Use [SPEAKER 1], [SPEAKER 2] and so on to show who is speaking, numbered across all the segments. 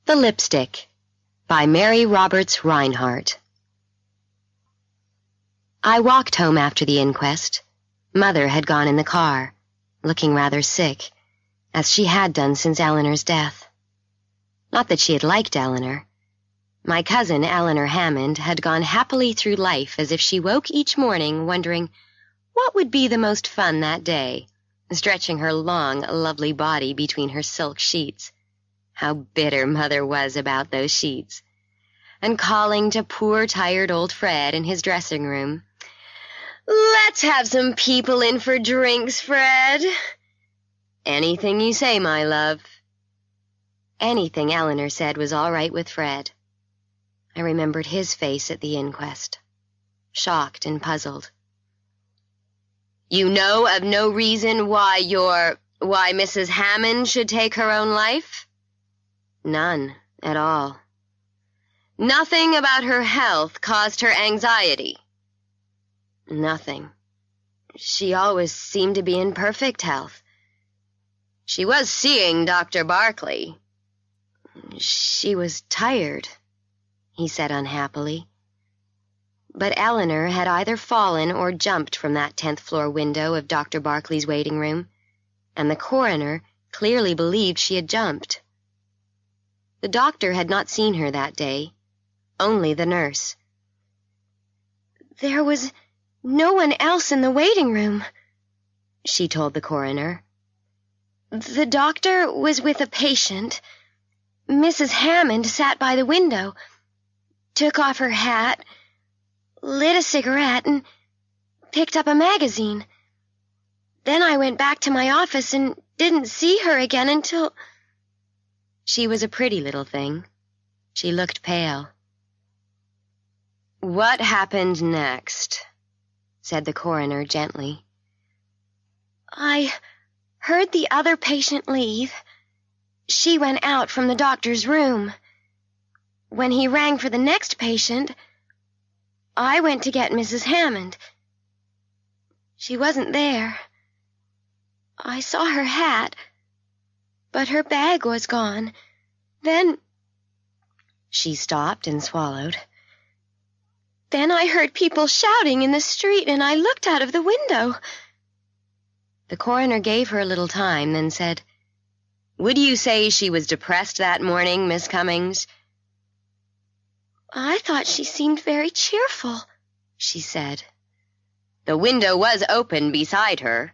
[SPEAKER 1] The Lipstick by Mary Roberts Rinehart. I walked home after the inquest. Mother had gone in the car, looking rather sick, as she had done since Eleanor's death. Not that she had liked Eleanor. My cousin, Eleanor Hammond, had gone happily through life as if she woke each morning wondering what would be the most fun that day, stretching her long, lovely body between her silk sheets. How bitter Mother was about those sheets. And calling to poor, tired old Fred in his dressing room, "Let's have some people in for drinks, Fred." "Anything you say, my love." Anything Eleanor said was all right with Fred. I remembered his face at the inquest, shocked and puzzled. "You know of no reason why Mrs. Hammond should take her own life?" "None at all." "Nothing about her health caused her anxiety?" "Nothing. She always seemed to be in perfect health." "She was seeing Dr. Barkley." "She was tired," he said unhappily. But Eleanor had either fallen or jumped from that 10th-floor window of Dr. Barkley's waiting room, and the coroner clearly believed she had jumped. The doctor had not seen her that day, only the nurse. "There was no one else in the waiting room," she told the coroner. "The doctor was with a patient. Mrs. Hammond sat by the window, took off her hat, lit a cigarette, and picked up a magazine. Then I went back to my office and didn't see her again until—" She was a pretty little thing. She looked pale. "What happened next?" said the coroner gently. "I heard the other patient leave. She went out from the doctor's room. When he rang for the next patient, I went to get Mrs. Hammond. She wasn't there. I saw her hat, but her bag was gone. Then—" She stopped and swallowed. "Then I heard people shouting in the street, and I looked out of the window." The coroner gave her a little time, then said, "Would you say she was depressed that morning, Miss Cummings?" "I thought she seemed very cheerful," she said. "The window was open beside her."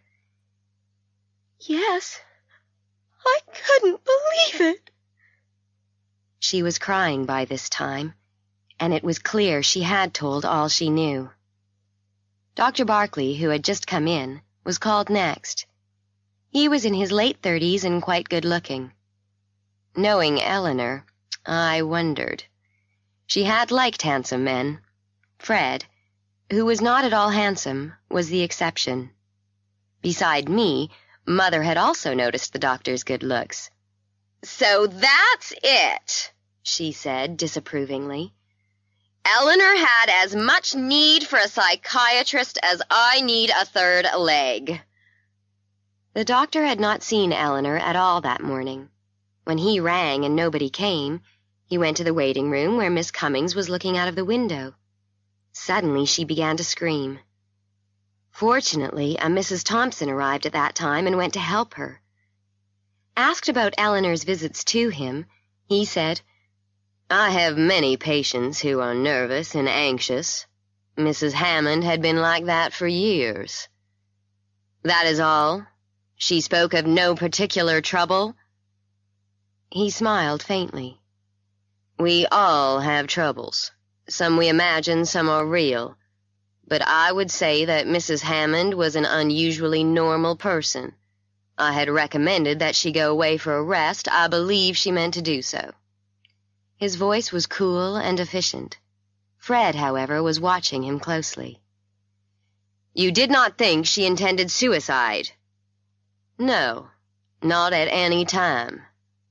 [SPEAKER 1] "Yes. I couldn't believe it." She was crying by this time, and it was clear she had told all she knew. Dr. Barkley, who had just come in, was called next. He was in his late 30s and quite good-looking. Knowing Eleanor, I wondered. She had liked handsome men. Fred, who was not at all handsome, was the exception. Beside me, Mother had also noticed the doctor's good looks. "So that's it," she said disapprovingly. "Eleanor had as much need for a psychiatrist as I need a third leg." The doctor had not seen Eleanor at all that morning. When he rang and nobody came, he went to the waiting room where Miss Cummings was looking out of the window. Suddenly she began to scream. Fortunately, a Mrs. Thompson arrived at that time and went to help her. Asked about Eleanor's visits to him, he said, "I have many patients who are nervous and anxious. Mrs. Hammond had been like that for years." "That is all? She spoke of no particular trouble?" He smiled faintly. "We all have troubles. Some we imagine, some are real. But I would say that Mrs. Hammond was an unusually normal person. I had recommended that she go away for a rest. I believe she meant to do so." His voice was cool and efficient. Fred, however, was watching him closely. "You did not think she intended suicide?" "No, not at any time."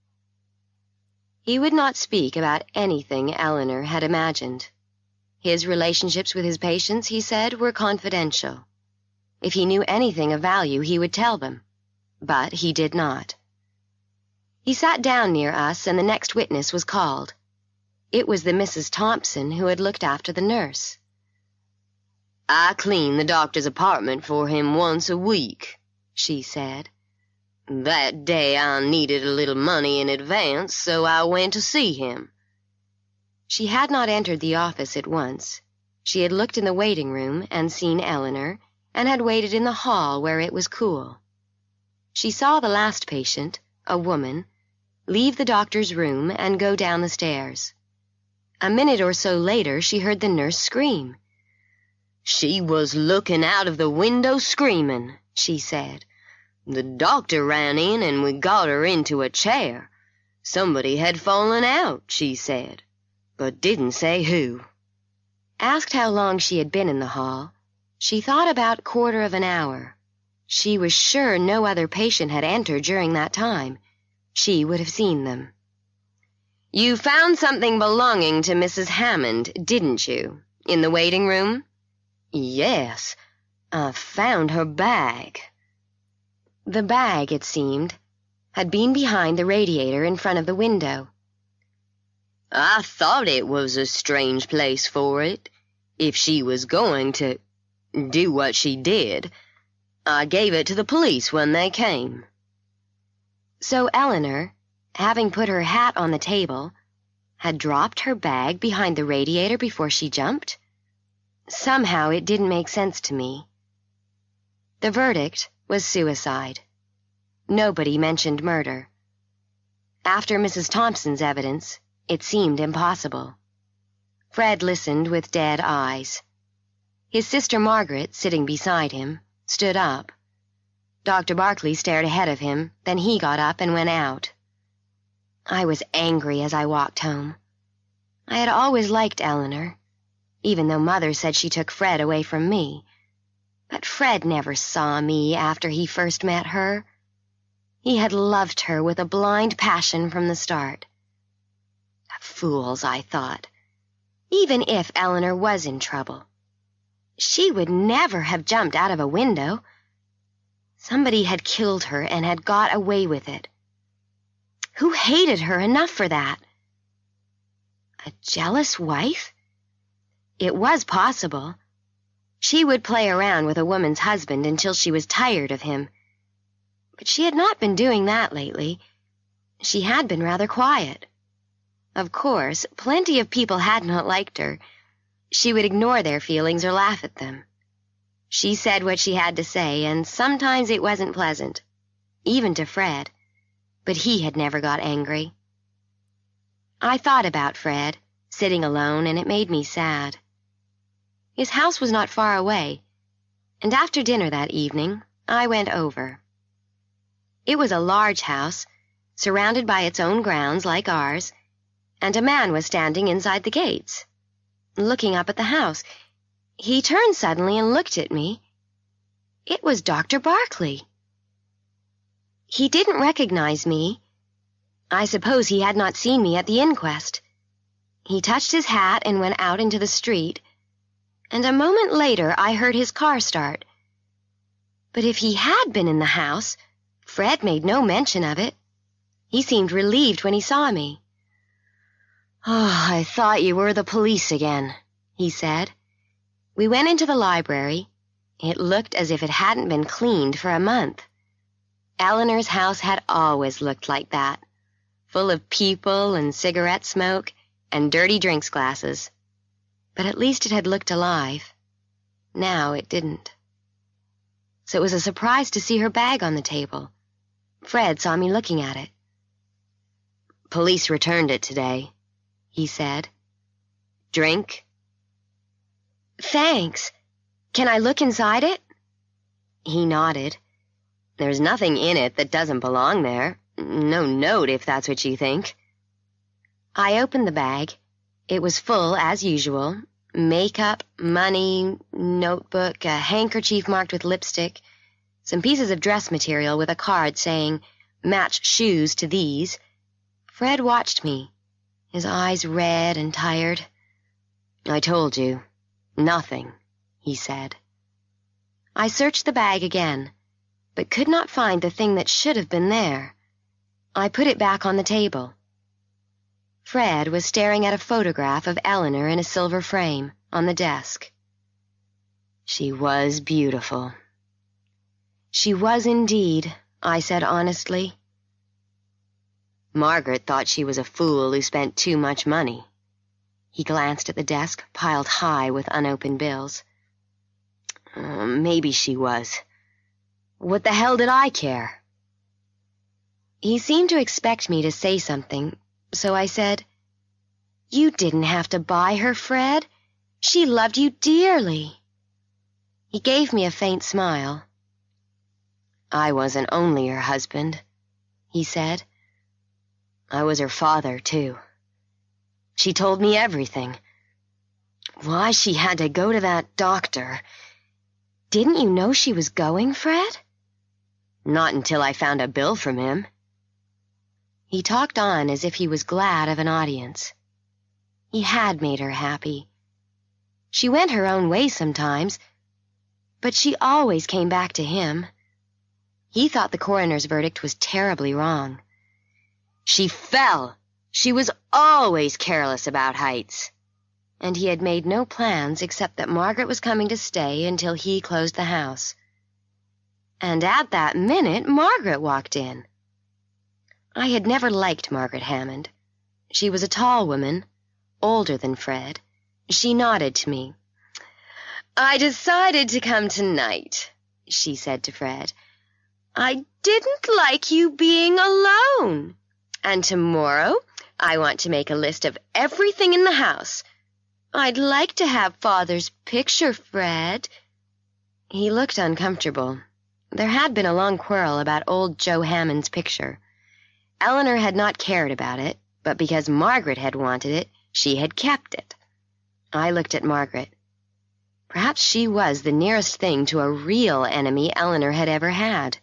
[SPEAKER 1] He would not speak about anything Eleanor had imagined. His relationships with his patients, he said, were confidential. If he knew anything of value, he would tell them. But he did not. He sat down near us, and the next witness was called. It was the Mrs. Thompson who had looked after the nurse. "I clean the doctor's apartment for him once a week," she said. "That day I needed a little money in advance, so I went to see him." She had not entered the office at once. She had looked in the waiting room and seen Eleanor, and had waited in the hall where it was cool. She saw the last patient, a woman, leave the doctor's room and go down the stairs. A minute or so later she heard the nurse scream. "She was looking out of the window screaming," she said. "The doctor ran in and we got her into a chair. Somebody had fallen out, she said, but didn't say who." Asked how long she had been in the hall, she thought about 1/4 of an hour. She was sure no other patient had entered during that time. She would have seen them. "You found something belonging to Mrs. Hammond, didn't you, in the waiting room?" "Yes, I found her bag." The bag, it seemed, had been behind the radiator in front of the window. "I thought it was a strange place for it, if she was going to do what she did. I gave it to the police when they came." So Eleanor, having put her hat on the table, had dropped her bag behind the radiator before she jumped? Somehow it didn't make sense to me. The verdict was suicide. Nobody mentioned murder. After Mrs. Thompson's evidence, it seemed impossible. Fred listened with dead eyes. His sister Margaret, sitting beside him, stood up. Dr. Barkley stared ahead of him, then he got up and went out. I was angry as I walked home. I had always liked Eleanor, even though Mother said she took Fred away from me. But Fred never saw me after he first met her. He had loved her with a blind passion from the start. Fools, I thought. Even if Eleanor was in trouble, she would never have jumped out of a window. Somebody had killed her and had got away with it. Who hated her enough for that? A jealous wife? It was possible. She would play around with a woman's husband until she was tired of him. But she had not been doing that lately. She had been rather quiet. Of course, plenty of people had not liked her. She would ignore their feelings or laugh at them. She said what she had to say, and sometimes it wasn't pleasant, even to Fred, but he had never got angry. I thought about Fred, sitting alone, and it made me sad. His house was not far away, and after dinner that evening, I went over. It was a large house, surrounded by its own grounds like ours, and a man was standing inside the gates, looking up at the house. He turned suddenly and looked at me. It was Dr. Barkley. He didn't recognize me. I suppose he had not seen me at the inquest. He touched his hat and went out into the street, and a moment later I heard his car start. But if he had been in the house, Fred made no mention of it. He seemed relieved when he saw me. "Oh, I thought you were the police again," he said. We went into the library. It looked as if it hadn't been cleaned for a month. Eleanor's house had always looked like that, full of people and cigarette smoke and dirty drinks glasses. But at least it had looked alive. Now it didn't. So it was a surprise to see her bag on the table. Fred saw me looking at it. "Police returned it today," he said. "Drink?" "Thanks. Can I look inside it?" He nodded. "There's nothing in it that doesn't belong there. No note, if that's what you think." I opened the bag. It was full, as usual. Makeup, money, notebook, a handkerchief marked with lipstick, some pieces of dress material with a card saying, "Match shoes to these." Fred watched me, his eyes red and tired. "I told you. Nothing," he said. I searched the bag again, but could not find the thing that should have been there. I put it back on the table. Fred was staring at a photograph of Eleanor in a silver frame on the desk. She was beautiful. She was indeed, I said honestly. Margaret thought she was a fool who spent too much money. He glanced at the desk, piled high with unopened bills. Maybe she was. What the hell did I care? He seemed to expect me to say something, so I said, "You didn't have to buy her, Fred. She loved you dearly." He gave me a faint smile. "I wasn't only her husband," he said. "I was her father, too. She told me everything. Why she had to go to that doctor. Didn't you know she was going, Fred?" "Not until I found a bill from him." He talked on as if he was glad of an audience. He had made her happy. She went her own way sometimes, but she always came back to him. He thought the coroner's verdict was terribly wrong. She fell. She was always careless about heights. And he had made no plans except that Margaret was coming to stay until he closed the house. And at that minute, Margaret walked in. I had never liked Margaret Hammond. She was a tall woman, older than Fred. She nodded to me. "I decided to come tonight," she said to Fred. "I didn't like you being alone. And tomorrow I want to make a list of everything in the house. I'd like to have Father's picture, Fred." He looked uncomfortable. There had been a long quarrel about old Joe Hammond's picture. Eleanor had not cared about it, but because Margaret had wanted it, she had kept it. I looked at Margaret. Perhaps she was the nearest thing to a real enemy Eleanor had ever had.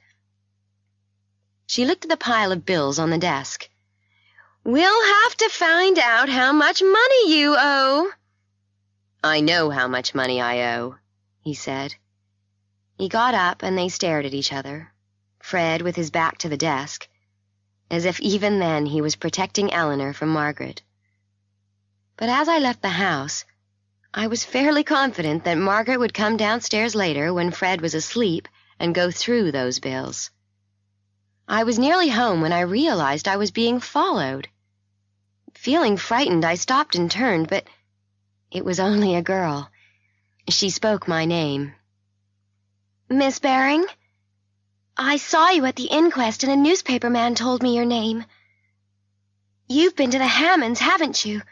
[SPEAKER 1] She looked at the pile of bills on the desk. "We'll have to find out how much money you owe." "I know how much money I owe," he said. He got up and they stared at each other, Fred with his back to the desk, as if even then he was protecting Eleanor from Margaret. But as I left the house, I was fairly confident that Margaret would come downstairs later when Fred was asleep and go through those bills. I was nearly home when I realized I was being followed. Feeling frightened, I stopped and turned, but it was only a girl. She spoke my name. "Miss Baring? I saw you at the inquest and a newspaper man told me your name. You've been to the Hammonds, haven't you?"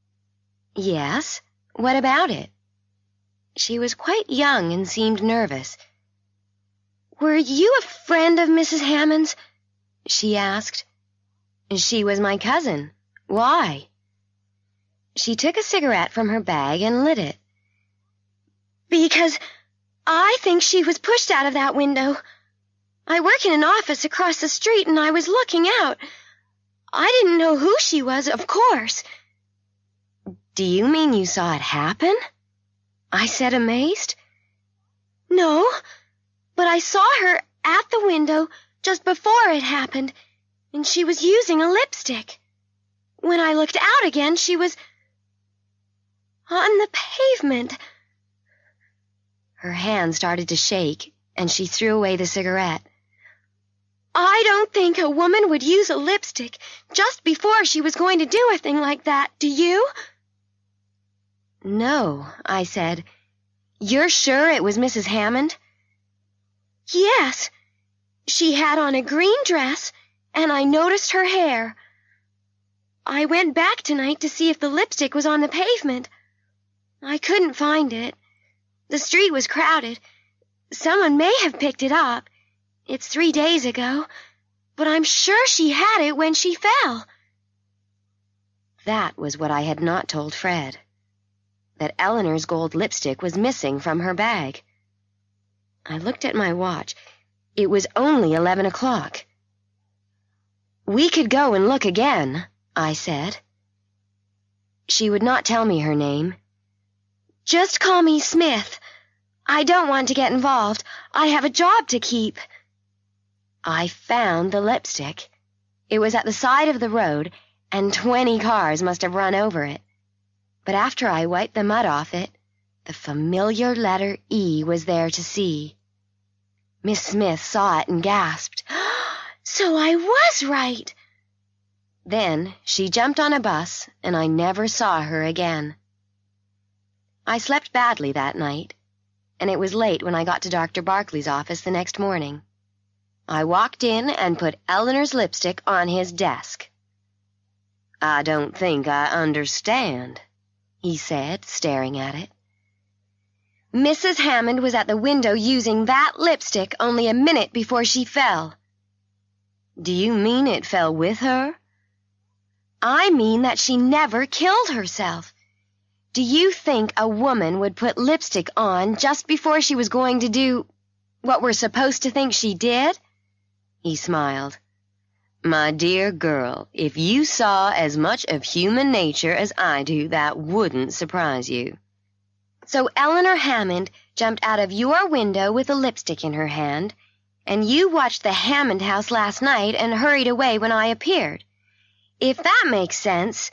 [SPEAKER 1] "Yes. What about it?" She was quite young and seemed nervous. "Were you a friend of Mrs. Hammond's?" she asked. "She was my cousin. Why?" She took a cigarette from her bag and lit it. "Because I think she was pushed out of that window. I work in an office across the street, and I was looking out. I didn't know who she was, of course." "Do you mean you saw it happen?" I said, amazed. "No, but I saw her at the window just before it happened, and she was using a lipstick. When I looked out again, she was on the pavement." Her hand started to shake, and she threw away the cigarette. "I don't think a woman would use a lipstick just before she was going to do a thing like that, do you?" "No," I said. "You're sure it was Mrs. Hammond?" "Yes. She had on a green dress, and I noticed her hair. I went back tonight to see if the lipstick was on the pavement. I couldn't find it. The street was crowded. Someone may have picked it up. It's 3 days ago, but I'm sure she had it when she fell." That was what I had not told Fred. That Eleanor's gold lipstick was missing from her bag. I looked at my watch. It was only 11 o'clock. "We could go and look again," I said. She would not tell me her name. "Just call me Smith. I don't want to get involved. I have a job to keep." I found the lipstick. It was at the side of the road, and 20 cars must have run over it. But after I wiped the mud off it, the familiar letter E was there to see. Miss Smith saw it and gasped, "So I was right!" Then she jumped on a bus, and I never saw her again. I slept badly that night, and it was late when I got to Dr. Barkley's office the next morning. I walked in and put Eleanor's lipstick on his desk. "I don't think I understand," he said, staring at it. "Mrs. Hammond was at the window using that lipstick only a minute before she fell." "Do you mean it fell with her?" "I mean that she never killed herself. Do you think a woman would put lipstick on just before she was going to do what we're supposed to think she did?" He smiled. "My dear girl, if you saw as much of human nature as I do, that wouldn't surprise you." "So Eleanor Hammond jumped out of your window with a lipstick in her hand, and you watched the Hammond house last night and hurried away when I appeared. If that makes sense—"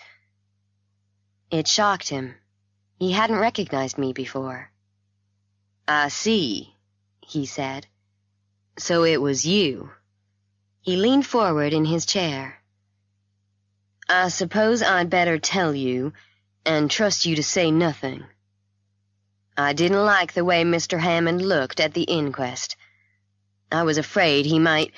[SPEAKER 1] It shocked him. He hadn't recognized me before. "I see," he said. "So it was you." He leaned forward in his chair. "I suppose I'd better tell you, and trust you to say nothing. I didn't like the way Mr. Hammond looked at the inquest. I was afraid he might,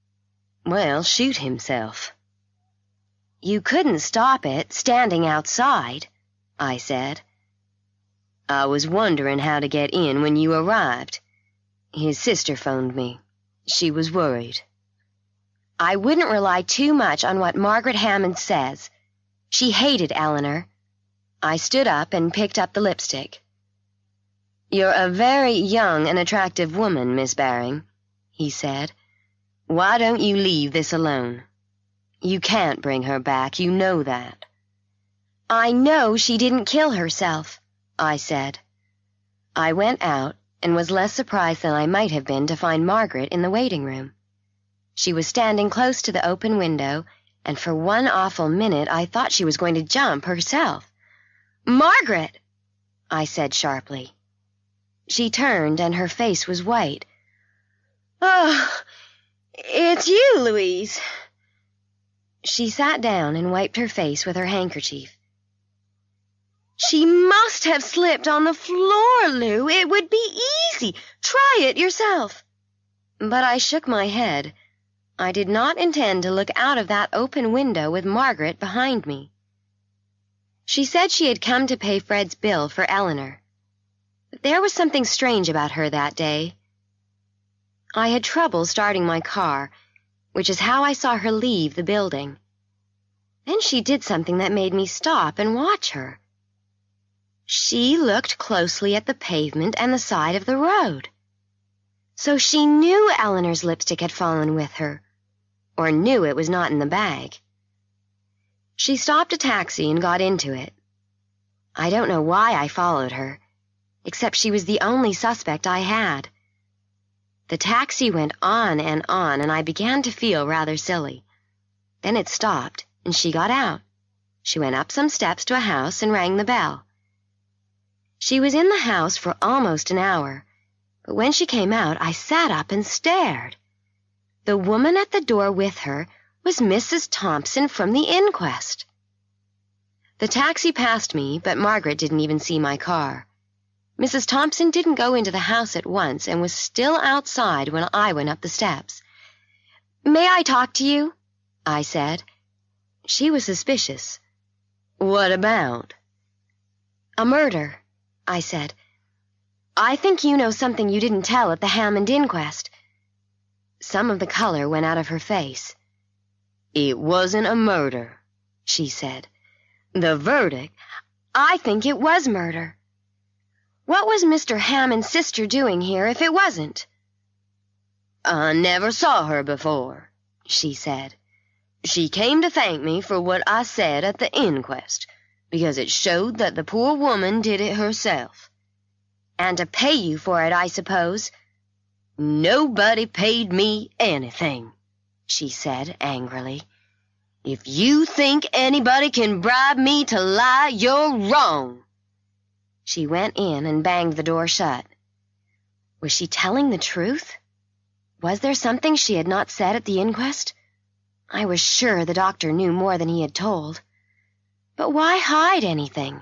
[SPEAKER 1] shoot himself." "You couldn't stop it, standing outside," I said. "I was wondering how to get in when you arrived. His sister phoned me. She was worried." "I wouldn't rely too much on what Margaret Hammond says. She hated Eleanor." I stood up and picked up the lipstick. "You're a very young and attractive woman, Miss Baring," he said. "Why don't you leave this alone? You can't bring her back, you know that." "I know she didn't kill herself," I said. I went out and was less surprised than I might have been to find Margaret in the waiting room. She was standing close to the open window, and for one awful minute I thought she was going to jump herself. "Margaret!" I said sharply. She turned, and her face was white. "Oh, it's you, Louise." She sat down and wiped her face with her handkerchief. "She must have slipped on the floor, Lou. It would be easy. Try it yourself." But I shook my head. I did not intend to look out of that open window with Margaret behind me. She said she had come to pay Fred's bill for Eleanor. But there was something strange about her that day. I had trouble starting my car, which is how I saw her leave the building. Then she did something that made me stop and watch her. She looked closely at the pavement and the side of the road. So she knew Eleanor's lipstick had fallen with her, or knew it was not in the bag. She stopped a taxi and got into it. I don't know why I followed her, except she was the only suspect I had. The taxi went on, and I began to feel rather silly. Then it stopped, and she got out. She went up some steps to a house and rang the bell. She was in the house for almost an hour, but when she came out, I sat up and stared. The woman at the door with her was Mrs. Thompson from the inquest. The taxi passed me, but Margaret didn't even see my car. Mrs. Thompson didn't go into the house at once and was still outside when I went up the steps. "May I talk to you?" I said. She was suspicious. "What about?" "A murder," I said. "I think you know something you didn't tell at the Hammond inquest." Some of the color went out of her face. "It wasn't a murder," she said. "The verdict—" "I think it was murder. What was Mr. Hammond's sister doing here if it wasn't?" "I never saw her before," she said. "She came to thank me for what I said at the inquest, because it showed that the poor woman did it herself." "And to pay you for it, I suppose." "Nobody paid me anything," she said angrily. "If you think anybody can bribe me to lie, you're wrong." She went in and banged the door shut. Was she telling the truth? Was there something she had not said at the inquest? I was sure the doctor knew more than he had told. But why hide anything?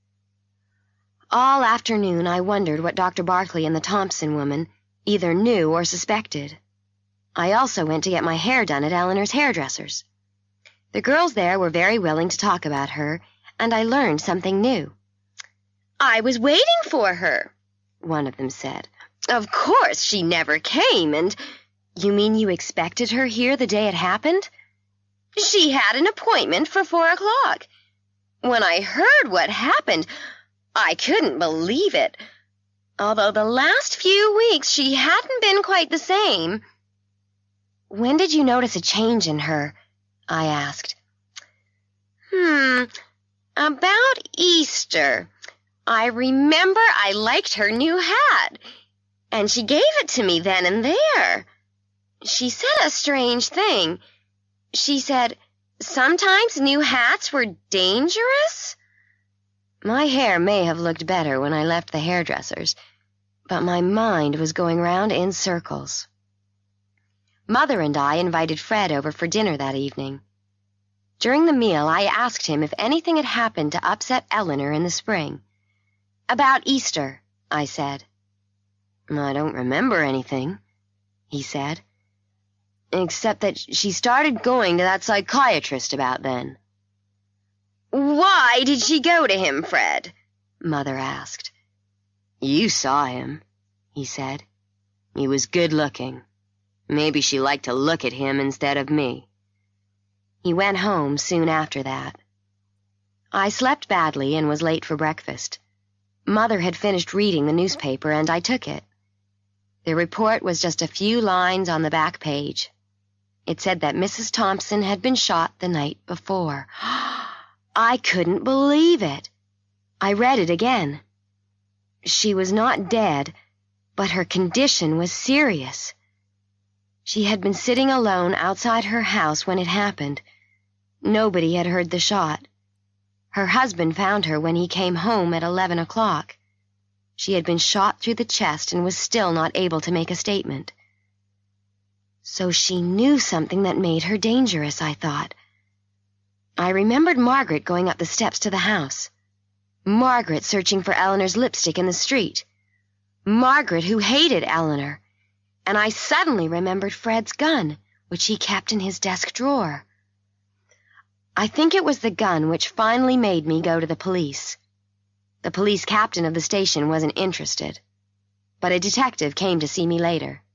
[SPEAKER 1] All afternoon I wondered what Dr. Barkley and the Thompson woman either knew or suspected. I also went to get my hair done at Eleanor's hairdresser's. The girls there were very willing to talk about her, and I learned something new. "I was waiting for her," one of them said. "Of course she never came, and—" "You mean you expected her here the day it happened?" "She had an appointment for 4 o'clock. When I heard what happened, I couldn't believe it. Although the last few weeks she hadn't been quite the same." "When did you notice a change in her?" I asked. About Easter. I remember I liked her new hat, and she gave it to me then and there. She said a strange thing. She said sometimes new hats were dangerous. My hair may have looked better when I left the hairdresser's, but my mind was going round in circles. Mother and I invited Fred over for dinner that evening. During the meal, I asked him if anything had happened to upset Eleanor in the spring. "About Easter," I said. "I don't remember anything," he said, "except that she started going to that psychiatrist about then." "Why did she go to him, Fred?" Mother asked. "You saw him," he said. "He was good-looking. Maybe she liked to look at him instead of me." He went home soon after that. I slept badly and was late for breakfast. Mother had finished reading the newspaper, and I took it. The report was just a few lines on the back page. It said that Mrs. Thompson had been shot the night before. I couldn't believe it. I read it again. She was not dead, but her condition was serious. She had been sitting alone outside her house when it happened. Nobody had heard the shot. Her husband found her when he came home at 11 o'clock. She had been shot through the chest and was still not able to make a statement. So she knew something that made her dangerous, I thought. I remembered Margaret going up the steps to the house. Margaret searching for Eleanor's lipstick in the street. Margaret who hated Eleanor. And I suddenly remembered Fred's gun, which he kept in his desk drawer. I think it was the gun which finally made me go to the police. The police captain of the station wasn't interested, but a detective came to see me later.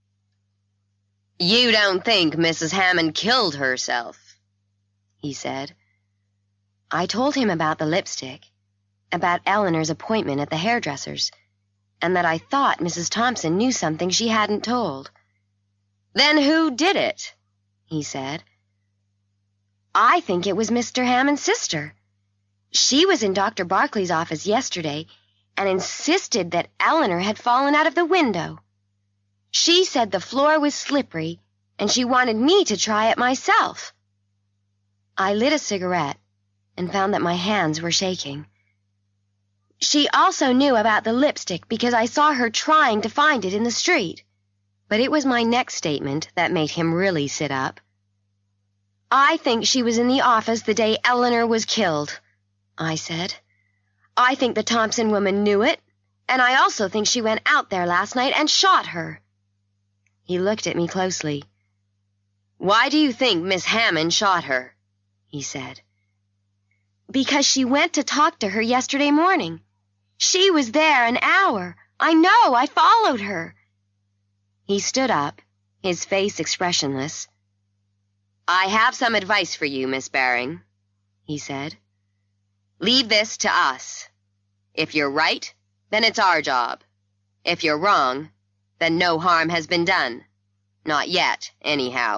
[SPEAKER 1] "You don't think Mrs. Hammond killed herself?" he said. I told him about the lipstick, about Eleanor's appointment at the hairdresser's, and that I thought Mrs. Thompson knew something she hadn't told. "Then who did it?" he said. "I think it was Mr. Hammond's sister. She was in Dr. Barkley's office yesterday and insisted that Eleanor had fallen out of the window. She said the floor was slippery, and she wanted me to try it myself." I lit a cigarette and found that my hands were shaking. "She also knew about the lipstick because I saw her trying to find it in the street." But it was my next statement that made him really sit up. "I think she was in the office the day Eleanor was killed," I said. "I think the Thompson woman knew it, and I also think she went out there last night and shot her." He looked at me closely. "Why do you think Miss Hammond shot her?" he said. "Because she went to talk to her yesterday morning. She was there an hour. I know, I followed her." He stood up, his face expressionless. "I have some advice for you, Miss Baring," he said. "Leave this to us. If you're right, then it's our job. If you're wrong, then no harm has been done. Not yet, anyhow."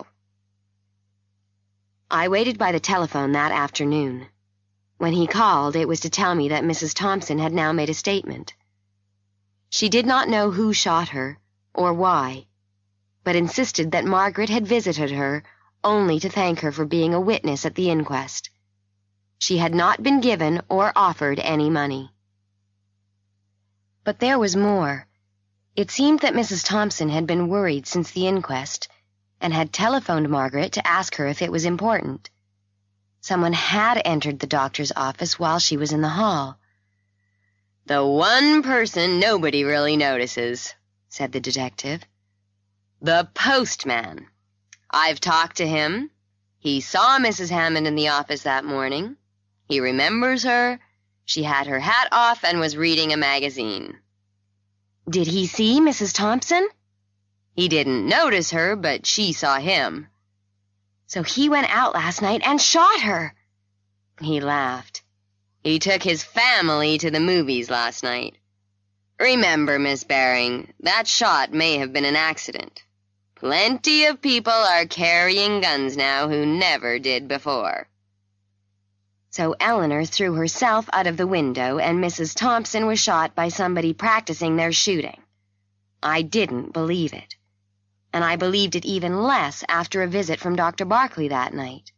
[SPEAKER 1] I waited by the telephone that afternoon. When he called, it was to tell me that Mrs. Thompson had now made a statement. She did not know who shot her, or why, but insisted that Margaret had visited her only to thank her for being a witness at the inquest. She had not been given or offered any money. But there was more. It seemed that Mrs. Thompson had been worried since the inquest and had telephoned Margaret to ask her if it was important. Someone had entered the doctor's office while she was in the hall. "The one person nobody really notices," said the detective. "The postman. I've talked to him. He saw Mrs. Hammond in the office that morning. He remembers her. She had her hat off and was reading a magazine." "Did he see Mrs. Thompson?" "He didn't notice her, but she saw him." "So he went out last night and shot her." He laughed. "He took his family to the movies last night. Remember, Miss Baring, that shot may have been an accident. Plenty of people are carrying guns now who never did before." So Eleanor threw herself out of the window, and Mrs. Thompson was shot by somebody practicing their shooting. I didn't believe it. And I believed it even less after a visit from Dr. Barkley that night.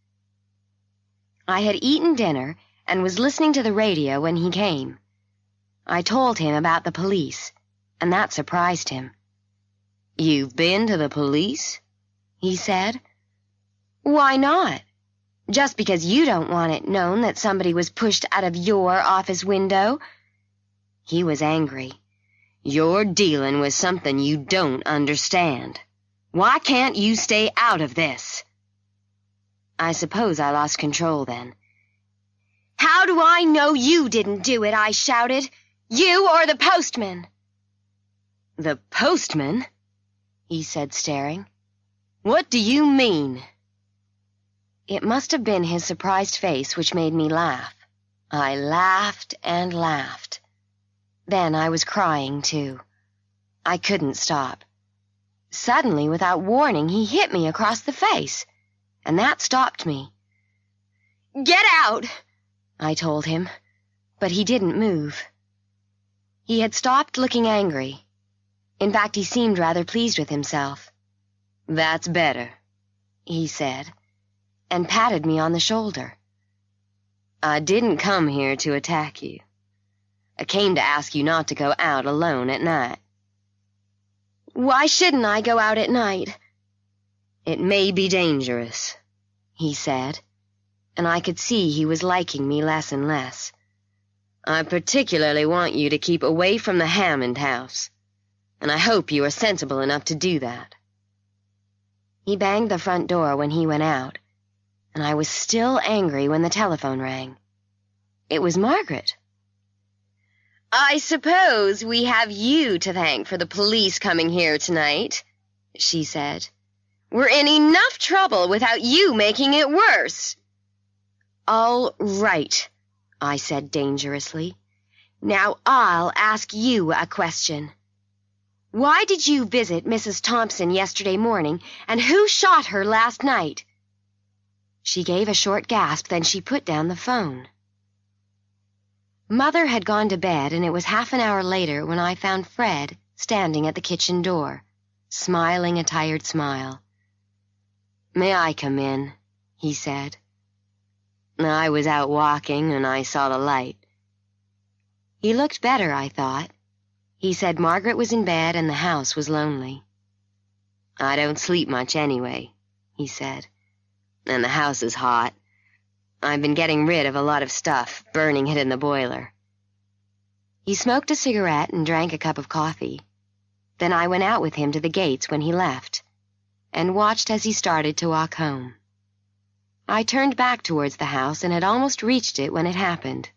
[SPEAKER 1] I had eaten dinner and was listening to the radio when he came. I told him about the police, and that surprised him. "You've been to the police?" he said. "Why not? Just because you don't want it known that somebody was pushed out of your office window?" He was angry. "You're dealing with something you don't understand. Why can't you stay out of this?" I suppose I lost control then. "How do I know you didn't do it?" I shouted. "You or the postman?" "The postman?" he said, staring. "What do you mean?" It must have been his surprised face which made me laugh. I laughed and laughed. Then I was crying, too. I couldn't stop. Suddenly, without warning, he hit me across the face, and that stopped me. "Get out!" I told him, but he didn't move. He had stopped looking angry. In fact, he seemed rather pleased with himself. "That's better," he said, and patted me on the shoulder. "I didn't come here to attack you. I came to ask you not to go out alone at night." "Why shouldn't I go out at night?" "It may be dangerous," he said, and I could see he was liking me less and less. "I particularly want you to keep away from the Hammond house, and I hope you are sensible enough to do that." He banged the front door when he went out, and I was still angry when the telephone rang. It was Margaret. "I suppose we have you to thank for the police coming here tonight," she said. "We're in enough trouble without you making it worse." "All right," I said dangerously. "Now I'll ask you a question. Why did you visit Mrs. Thompson yesterday morning, and who shot her last night?" She gave a short gasp, then she put down the phone. Mother had gone to bed, and it was half an hour later when I found Fred standing at the kitchen door, smiling a tired smile. "May I come in?" he said. "I was out walking, and I saw the light." He looked better, I thought. He said Margaret was in bed and the house was lonely. "I don't sleep much anyway," he said, "and the house is hot. I've been getting rid of a lot of stuff, burning it in the boiler." He smoked a cigarette and drank a cup of coffee. Then I went out with him to the gates when he left, and watched as he started to walk home. I turned back towards the house and had almost reached it when it happened.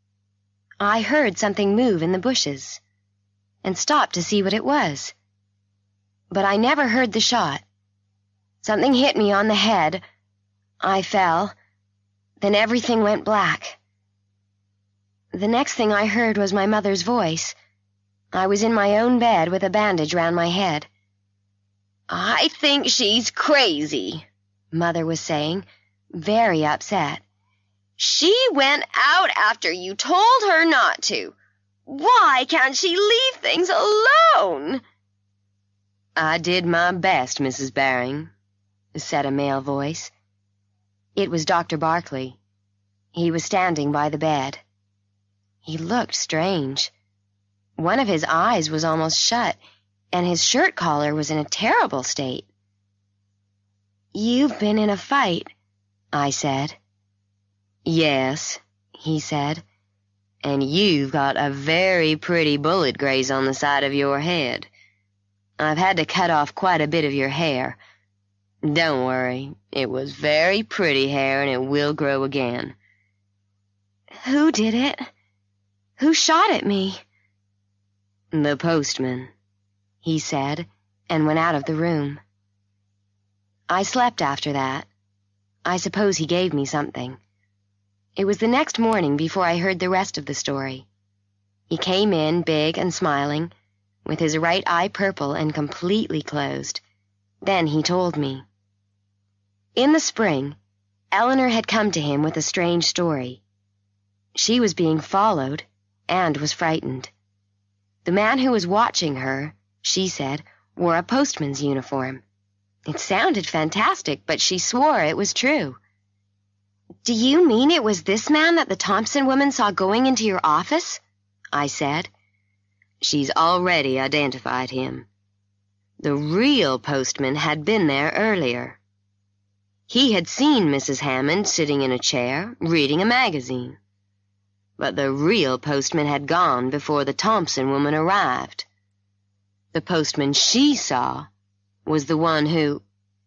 [SPEAKER 1] I heard something move in the bushes, and stopped to see what it was. But I never heard the shot. Something hit me on the head. I fell. Then everything went black. The next thing I heard was my mother's voice. I was in my own bed with a bandage round my head. "I think she's crazy," Mother was saying, very upset. "She went out after you told her not to. Why can't she leave things alone?" "I did my best, Mrs. Baring," said a male voice. It was Dr. Barkley. He was standing by the bed. He looked strange. One of his eyes was almost shut, and his shirt collar was in a terrible state. "You've been in a fight," I said. "Yes," he said, "and you've got a very pretty bullet graze on the side of your head. I've had to cut off quite a bit of your hair. Don't worry, it was very pretty hair and it will grow again." "Who did it? Who shot at me?" "The postman," he said, and went out of the room. I slept after that. I suppose he gave me something. It was the next morning before I heard the rest of the story. He came in big and smiling, with his right eye purple and completely closed. Then he told me. In the spring, Eleanor had come to him with a strange story. She was being followed and was frightened. The man who was watching her, she said, wore a postman's uniform. It sounded fantastic, but she swore it was true. "Do you mean it was this man that the Thompson woman saw going into your office?" I said. "She's already identified him. The real postman had been there earlier. He had seen Mrs. Hammond sitting in a chair, reading a magazine. But the real postman had gone before the Thompson woman arrived. The postman she saw was the one who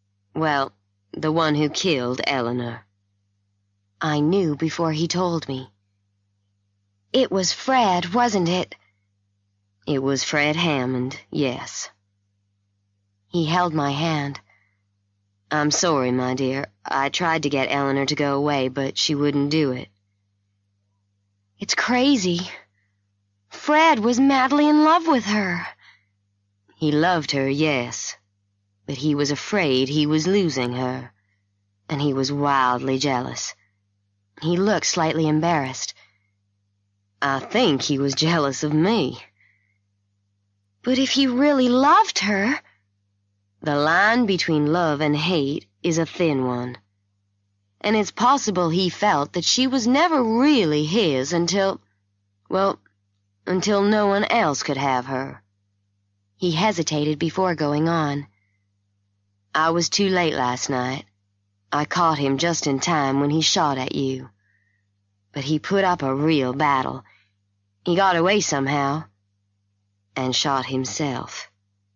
[SPEAKER 1] killed Eleanor." I knew before he told me. "It was Fred, wasn't it?" "It was Fred Hammond, yes." He held my hand. "I'm sorry, my dear. I tried to get Eleanor to go away, but she wouldn't do it." "It's crazy. Fred was madly in love with her." "He loved her, yes, but he was afraid he was losing her, and he was wildly jealous." He looked slightly embarrassed. "I think he was jealous of me." "But if he really loved her—" "The line between love and hate is a thin one, and it's possible he felt that she was never really his until no one else could have her." He hesitated before going on. "I was too late last night. I caught him just in time when he shot at you. But he put up a real battle. He got away somehow, and shot himself."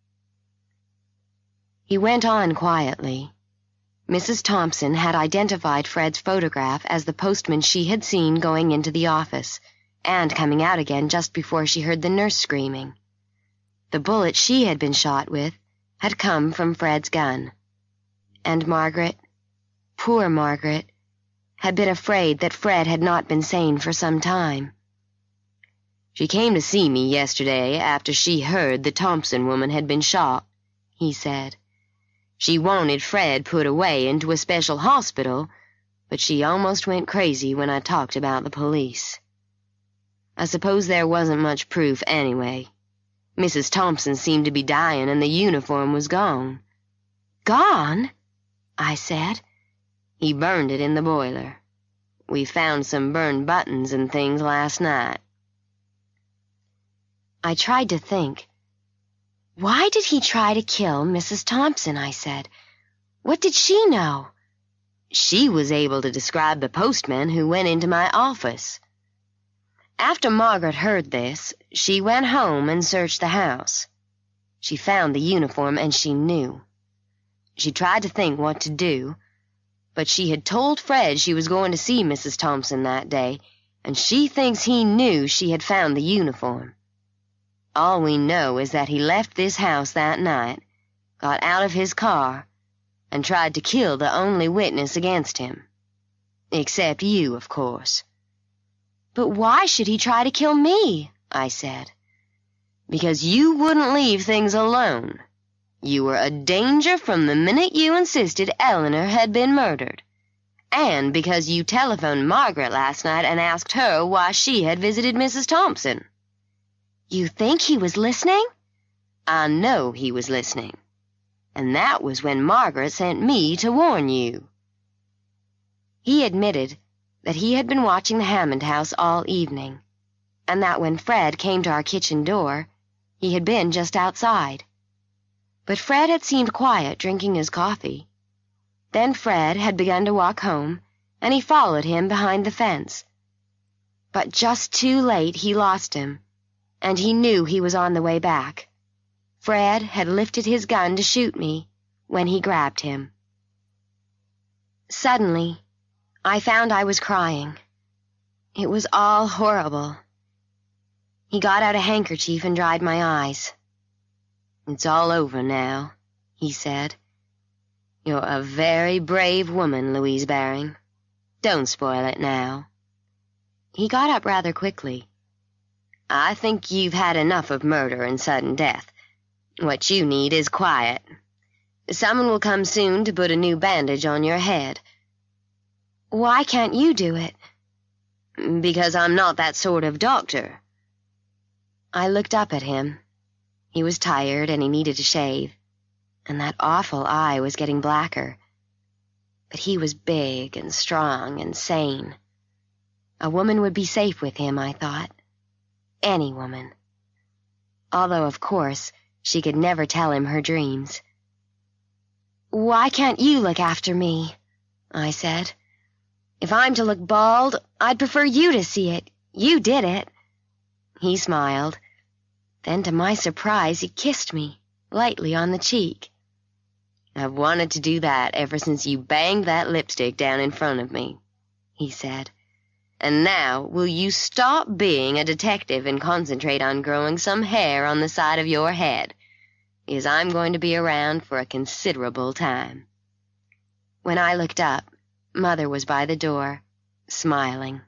[SPEAKER 1] He went on quietly. Mrs. Thompson had identified Fred's photograph as the postman she had seen going into the office, and coming out again just before she heard the nurse screaming. The bullet she had been shot with had come from Fred's gun. And Margaret, poor Margaret, had been afraid that Fred had not been sane for some time. "She came to see me yesterday after she heard the Thompson woman had been shot," he said. "She wanted Fred put away into a special hospital, but she almost went crazy when I talked about the police. I suppose there wasn't much proof anyway. Mrs. Thompson seemed to be dying and the uniform was gone." "Gone?" I said. "He burned it in the boiler. We found some burned buttons and things last night." I tried to think. "Why did he try to kill Mrs. Thompson?" I said. "What did she know?" "She was able to describe the postman who went into my office." After Margaret heard this, she went home and searched the house. She found the uniform and she knew. She tried to think what to do, but she had told Fred she was going to see Mrs. Thompson that day, and she thinks he knew she had found the uniform. All we know is that he left this house that night, got out of his car, and tried to kill the only witness against him. Except you, of course." "But why should he try to kill me?" I said. "Because you wouldn't leave things alone. You were a danger from the minute you insisted Eleanor had been murdered, and because you telephoned Margaret last night and asked her why she had visited Mrs. Thompson." "You think he was listening?" "I know he was listening. and that was when Margaret sent me to warn you." He admitted that he had been watching the Hammond house all evening, and that when Fred came to our kitchen door, he had been just outside. But Fred had seemed quiet drinking his coffee. Then Fred had begun to walk home, and he followed him behind the fence. But just too late he lost him, and he knew he was on the way back. Fred had lifted his gun to shoot me when he grabbed him. Suddenly, I found I was crying. It was all horrible. He got out a handkerchief and dried my eyes. "It's all over now," he said. "You're a very brave woman, Louise Baring. Don't spoil it now." He got up rather quickly. "I think you've had enough of murder and sudden death. What you need is quiet. Someone will come soon to put a new bandage on your head." "Why can't you do it?" "Because I'm not that sort of doctor." I looked up at him. He was tired and he needed a shave, and that awful eye was getting blacker. But he was big and strong and sane. A woman would be safe with him, I thought. Any woman. Although, of course, she could never tell him her dreams. "Why can't you look after me?" I said. "If I'm to look bald, I'd prefer you to see it. You did it." He smiled. Then, to my surprise, he kissed me, lightly on the cheek. "I've wanted to do that ever since you banged that lipstick down in front of me," he said. "And now, will you stop being a detective and concentrate on growing some hair on the side of your head? Because I'm going to be around for a considerable time." When I looked up, Mother was by the door, smiling.